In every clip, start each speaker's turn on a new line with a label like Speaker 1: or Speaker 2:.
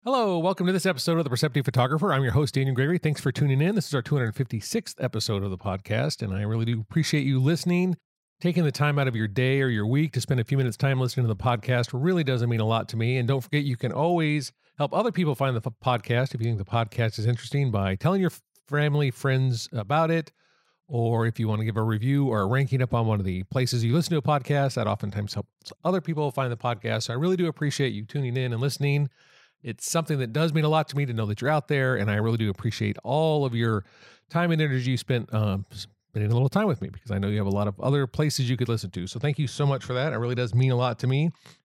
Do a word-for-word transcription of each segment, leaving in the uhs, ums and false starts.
Speaker 1: Hello, welcome to this episode of The Perceptive Photographer. I'm your host, Daniel Gregory. Thanks for tuning in. This is our two hundred fifty-sixth episode of the podcast, and I really do appreciate you listening, taking the time out of your day or your week to spend a few minutes time listening to the podcast really does mean a lot to me. And don't forget, you can always help other people find the f- podcast if you think the podcast is interesting by telling your family, friends about it, or if you want to give a review or a ranking up on one of the places you listen to a podcast, that oftentimes helps other people find the podcast. So I really do appreciate you tuning in and listening. It's something that does mean a lot to me to know that you're out there, and I really do appreciate all of your time and energy you spent um, spending a little time with me, because I know you have a lot of other places you could listen to. So thank you so much for that. It really does mean a lot to me.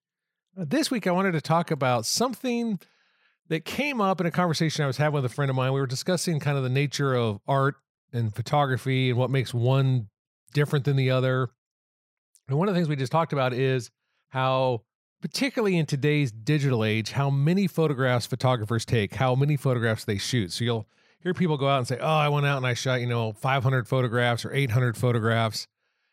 Speaker 1: Uh, this week, I wanted to talk about something that came up in a conversation I was having with a friend of mine. We were discussing kind of the nature of art and photography and what makes one different than the other. And one of the things we just talked about is how, particularly in today's digital age, how many photographs photographers take, how many photographs they shoot. So you'll hear people go out and say, oh, I went out and I shot, you know, five hundred photographs or eight hundred photographs,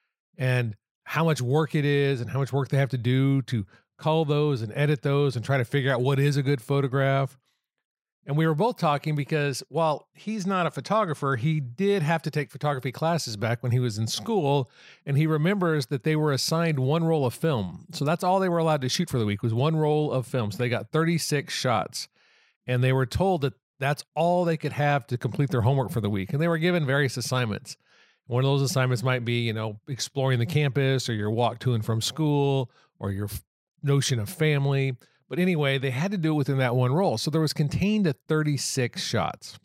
Speaker 1: and how much work it is and how much work they have to do to cull those and edit those and try to figure out what is a good photograph. And we were both talking because while he's not a photographer, he did have to take photography classes back when he was in school. And he remembers that they were assigned one roll of film. So that's all they were allowed to shoot for the week was one roll of film. So they got thirty-six shots. And they were told that that's all they could have to complete their homework for the week. And they were given various assignments. One of those assignments might be, you know, exploring the campus or your walk to and from school or your f- notion of family. But anyway, they had to do it within that one roll. So there was contained to thirty-six shots.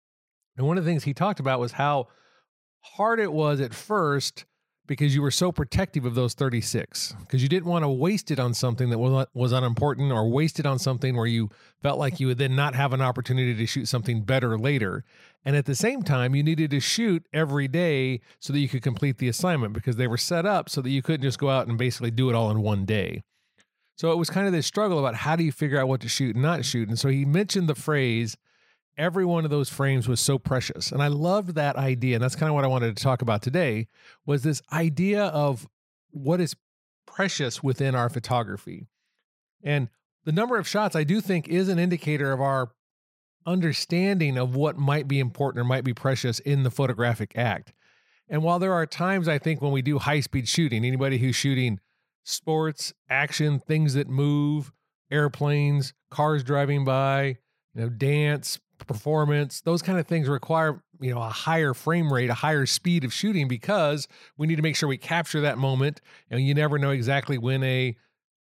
Speaker 1: And one of the things he talked about was how hard it was at first because you were so protective of those thirty-six, because you didn't want to waste it on something that was, was unimportant, or waste it on something where you felt like you would then not have an opportunity to shoot something better later. And at the same time, you needed to shoot every day so that you could complete the assignment, because they were set up so that you couldn't just go out and basically do it all in one day. So it was kind of this struggle about how do you figure out what to shoot and not shoot. And so he mentioned the phrase, every one of those frames was so precious. And I loved that idea. And that's kind of what I wanted to talk about today, was this idea of what is precious within our photography. And the number of shots, I do think, is an indicator of our understanding of what might be important or might be precious in the photographic act. And while there are times, I think, when we do high-speed shooting, anybody who's shooting sports, action, things that move, airplanes, cars driving by, you know, dance, performance, those kind of things require, you know, a higher frame rate, a higher speed of shooting, because we need to make sure we capture that moment. And you never know exactly when a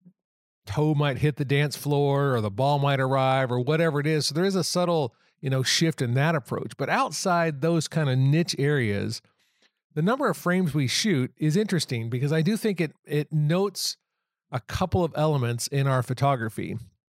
Speaker 1: toe might hit the dance floor or the ball might arrive or whatever it is. So there is a subtle, you know, shift in that approach. But outside those kind of niche areas, the number of frames we shoot is interesting, because I do think it it notes a couple of elements in our photography.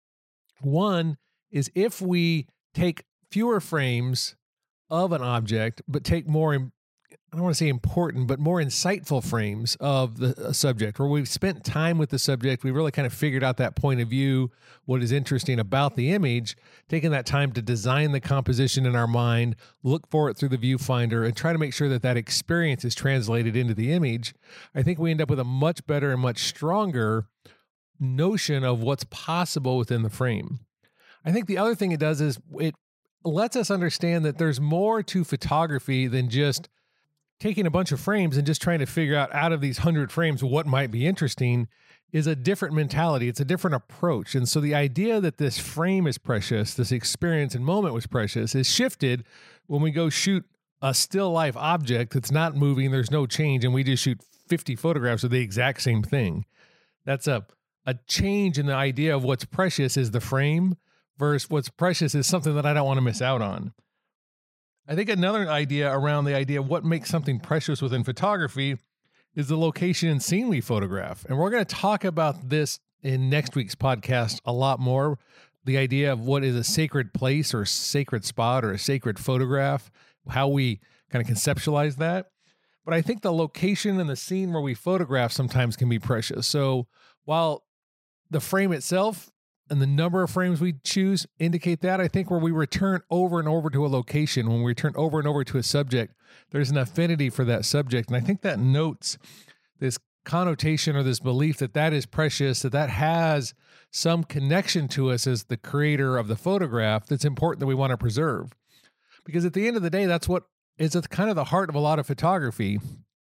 Speaker 1: One is if we take fewer frames of an object, but take more, I don't want to say important, but more insightful frames of the subject, where we've spent time with the subject, we really kind of figured out that point of view, what is interesting about the image, taking that time to design the composition in our mind, look for it through the viewfinder, and try to make sure that that experience is translated into the image. I think we end up with a much better and much stronger notion of what's possible within the frame. I think the other thing it does is it lets us understand that there's more to photography than just taking a bunch of frames and just trying to figure out out of these hundred frames what might be interesting. Is a different mentality. It's a different approach. And so the idea that this frame is precious, this experience and moment was precious, is shifted when we go shoot a still life object that's not moving, there's no change, and we just shoot fifty photographs of the exact same thing. That's a, a change in the idea of what's precious is the frame versus what's precious is something that I don't want to miss out on. I think another idea around the idea of what makes something precious within photography is the location and scene we photograph. And we're going to talk about this in next week's podcast a lot more. The idea of what is a sacred place or sacred spot or a sacred photograph, how we kind of conceptualize that. But I think the location and the scene where we photograph sometimes can be precious. So while the frame itself and the number of frames we choose indicate that, I think where we return over and over to a location, when we return over and over to a subject, there's an affinity for that subject. And I think that notes this connotation or this belief that that is precious, that that has some connection to us as the creator of the photograph that's important that we want to preserve. Because at the end of the day, that's what is at kind of the heart of a lot of photography,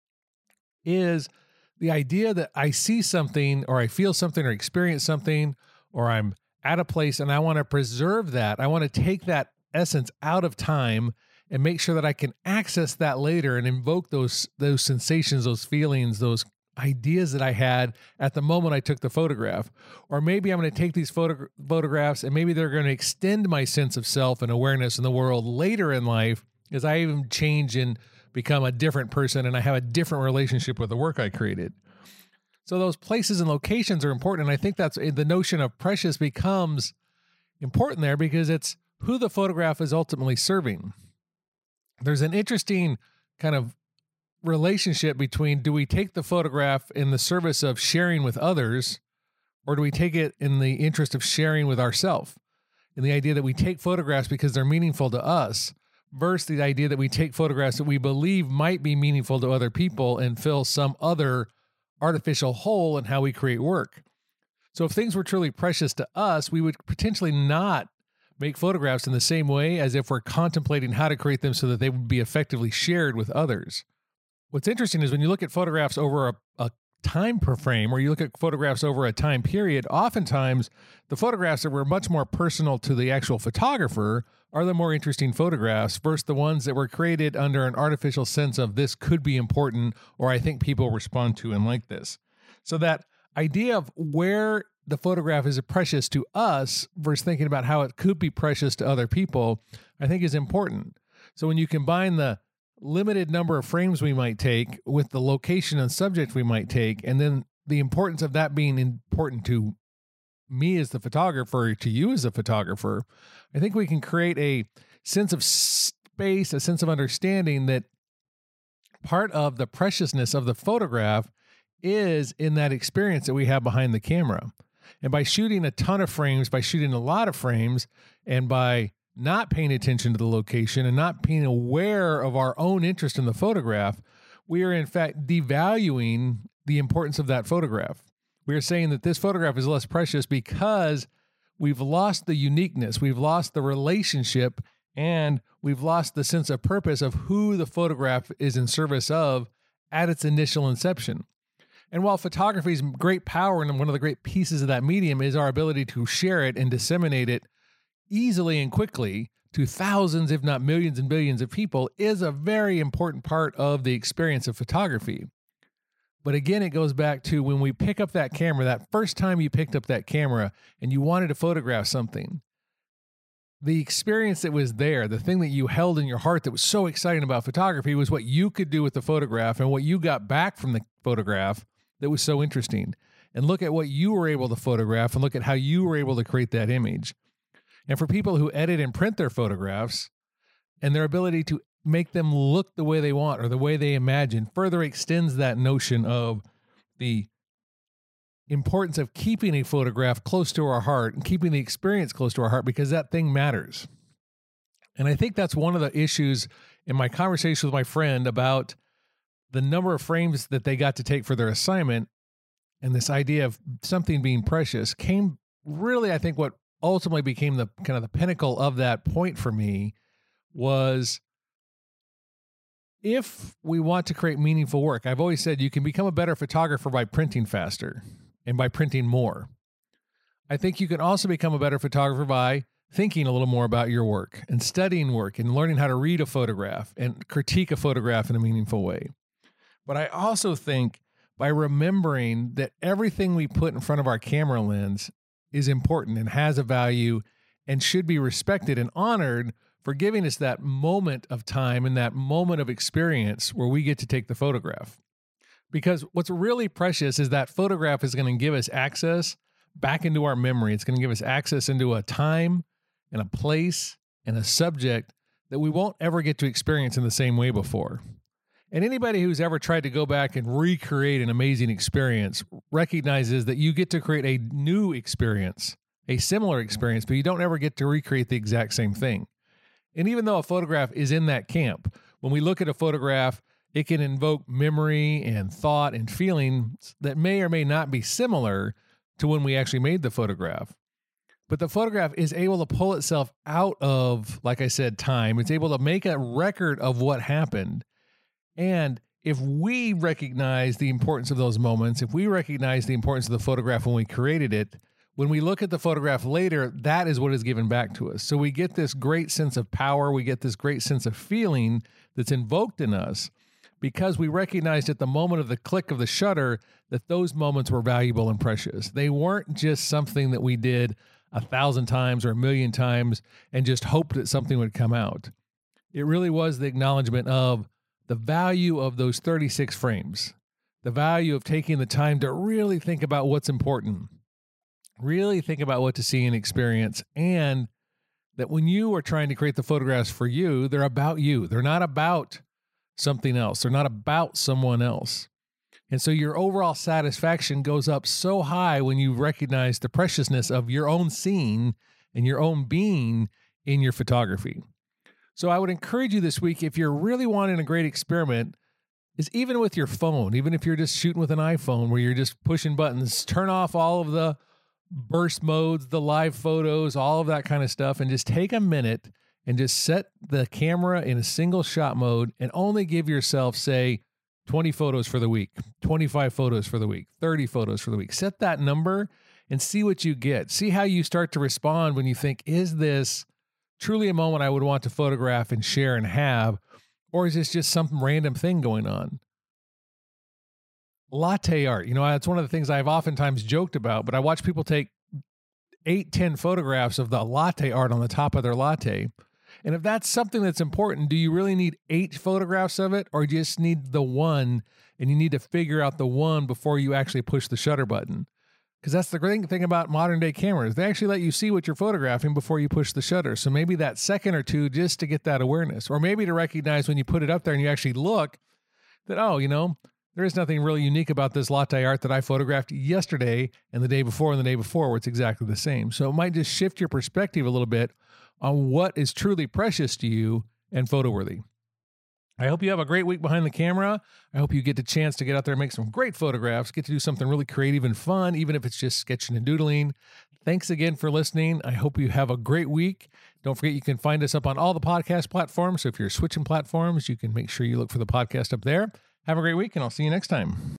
Speaker 1: is the idea that I see something or I feel something or experience something, or I'm at a place and I want to preserve that. I want to take that essence out of time and make sure that I can access that later and invoke those those sensations, those feelings, those ideas that I had at the moment I took the photograph. Or maybe I'm going to take these photo- photographs and maybe they're going to extend my sense of self and awareness in the world later in life as I even change and become a different person and I have a different relationship with the work I created. So those places and locations are important. And I think that's the notion of precious becomes important there because it's who the photograph is ultimately serving. There's an interesting kind of relationship between, do we take the photograph in the service of sharing with others, or do we take it in the interest of sharing with ourselves? And the idea that we take photographs because they're meaningful to us versus the idea that we take photographs that we believe might be meaningful to other people and fill some other artificial hole in how we create work. So if things were truly precious to us, we would potentially not make photographs in the same way as if we're contemplating how to create them so that they would be effectively shared with others. What's interesting is when you look at photographs over a, a time per frame, or you look at photographs over a time period, oftentimes the photographs that were much more personal to the actual photographer are the more interesting photographs versus the ones that were created under an artificial sense of this could be important, or I think people respond to and like this. So that idea of where the photograph is precious to us versus thinking about how it could be precious to other people, I think is important. So when you combine the limited number of frames we might take with the location and subject we might take, and then the importance of that being important to me as the photographer, to you as a photographer, I think we can create a sense of space, a sense of understanding that part of the preciousness of the photograph is in that experience that we have behind the camera. And by shooting a ton of frames, by shooting a lot of frames, and by not paying attention to the location and not being aware of our own interest in the photograph, we are in fact devaluing the importance of that photograph. We are saying that this photograph is less precious because we've lost the uniqueness, we've lost the relationship, and we've lost the sense of purpose of who the photograph is in service of at its initial inception. And while photography's great power and one of the great pieces of that medium is our ability to share it and disseminate it easily and quickly to thousands, if not millions and billions of people, is a very important part of the experience of photography. But again, it goes back to when we pick up that camera, that first time you picked up that camera and you wanted to photograph something, the experience that was there, the thing that you held in your heart that was so exciting about photography was what you could do with the photograph and what you got back from the photograph that was so interesting. And look at what you were able to photograph and look at how you were able to create that image. And for people who edit and print their photographs and their ability to make them look the way they want or the way they imagine further extends that notion of the importance of keeping a photograph close to our heart and keeping the experience close to our heart because that thing matters. And I think that's one of the issues in my conversation with my friend about the number of frames that they got to take for their assignment and this idea of something being precious came really, I think what ultimately became the kind of the pinnacle of that point for me was if we want to create meaningful work, I've always said you can become a better photographer by printing faster and by printing more. I think you can also become a better photographer by thinking a little more about your work and studying work and learning how to read a photograph and critique a photograph in a meaningful way. But I also think by remembering that everything we put in front of our camera lens is important and has a value and should be respected and honored for giving us that moment of time and that moment of experience where we get to take the photograph. Because what's really precious is that photograph is going to give us access back into our memory. It's going to give us access into a time and a place and a subject that we won't ever get to experience in the same way before. And anybody who's ever tried to go back and recreate an amazing experience recognizes that you get to create a new experience, a similar experience, but you don't ever get to recreate the exact same thing. And even though a photograph is in that camp, when we look at a photograph it can invoke memory and thought and feelings that may or may not be similar to when we actually made the photograph. But the photograph is able to pull itself out of, like I said, time. It's able to make a record of what happened. And if we recognize the importance of those moments, if we recognize the importance of the photograph when we created it, when we look at the photograph later, that is what is given back to us. So we get this great sense of power. We get this great sense of feeling that's invoked in us because we recognized at the moment of the click of the shutter that those moments were valuable and precious. They weren't just something that we did a thousand times or a million times and just hoped that something would come out. It really was the acknowledgement of the value of those thirty-six frames, the value of taking the time to really think about what's important, really think about what to see and experience, and that when you are trying to create the photographs for you, they're about you. They're not about something else. They're not about someone else. And so your overall satisfaction goes up so high when you recognize the preciousness of your own scene and your own being in your photography. So I would encourage you this week, if you're really wanting a great experiment, is even with your phone, even if you're just shooting with an iPhone where you're just pushing buttons, turn off all of the burst modes, the live photos, all of that kind of stuff, and just take a minute and just set the camera in a single shot mode and only give yourself, say, twenty photos for the week, twenty-five photos for the week, thirty photos for the week. Set that number and see what you get. See how you start to respond when you think, is this truly a moment I would want to photograph and share and have, or is this just some random thing going on? Latte art, you know, that's one of the things I've oftentimes joked about, but I watch people take eight, ten photographs of the latte art on the top of their latte. And if that's something that's important, do you really need eight photographs of it, or do you just need the one and you need to figure out the one before you actually push the shutter button? Because that's the great thing about modern day cameras. They actually let you see what you're photographing before you push the shutter. So maybe that second or two just to get that awareness, or maybe to recognize when you put it up there and you actually look that, oh, you know, there is nothing really unique about this latte art that I photographed yesterday and the day before and the day before where it's exactly the same. So it might just shift your perspective a little bit on what is truly precious to you and photo worthy. I hope you have a great week behind the camera. I hope you get the chance to get out there and make some great photographs, get to do something really creative and fun, even if it's just sketching and doodling. Thanks again for listening. I hope you have a great week. Don't forget you can find us up on all the podcast platforms. So if you're switching platforms, you can make sure you look for the podcast up there. Have a great week, and I'll see you next time.